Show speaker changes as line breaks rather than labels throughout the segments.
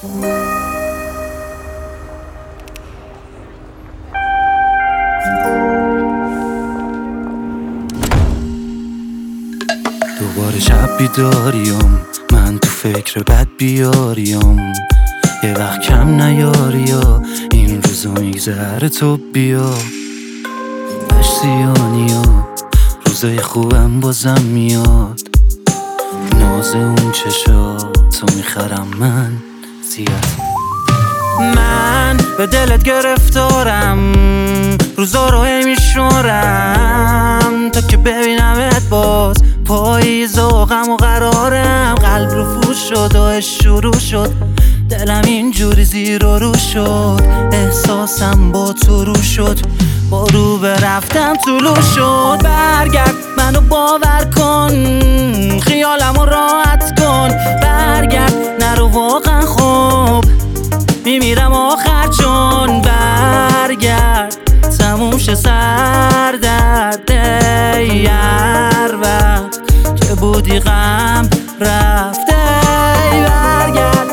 دوباره شب بیداریم، من تو فکر بد بیاریم. یه وقت کم نیاری یا این روزو میگذره تو بیا. پشتیانی ها روزای خوبم بازم میاد. ناز اون چشاتو میخرم من زیاد. من به دلت گرفتارم، روزا رو هی میشمارم تا که ببینمت باز. پاییز و غم و قرارم، قلب رو فروش شد و شروع شد. دلم اینجوری زیر و رو شد، احساسم با تو رو شد. با رو برفتم طلوع شد. برگرد منو باور کن، خیالمو راحت کن. برگرد نرو واقعا خوب میمیرم آخر چون. برگرد تموم شه سردرد هر وقت که بودی غم رفته. برگرد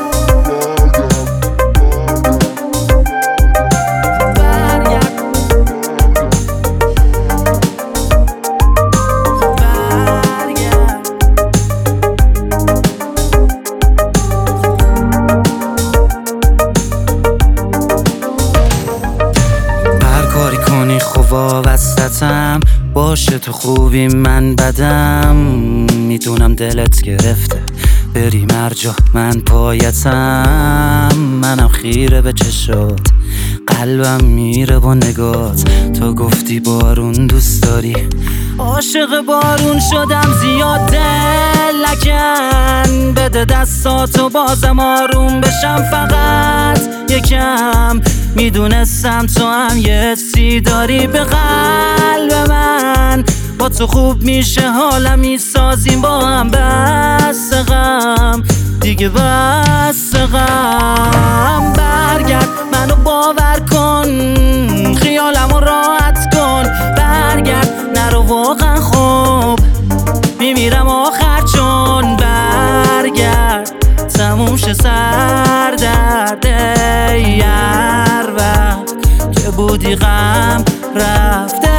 خوبا وسطم باشه، تو خوبی من بدم. میدونم دلت گرفته بری مرجا، من پایتم. منم خیره به چشات، قلبم میره با نگات. تو گفتی بارون دوست داری، عاشق بارون شدم زیاد. دل نکن بده دستاتو بازم آروم بشم. فقط یکم میدونستم تو هم یه سی داری به قلب من. با تو خوب میشه حالم میسازیم با هم. بس غم دیگه، بس غم. برگرد منو باور کن، خیالمو راحت کن. برگرد نرو واقعا خوب میمیرم آخر چون. برگرد تموم شه سردرد هر وقت که بودی غم رفته.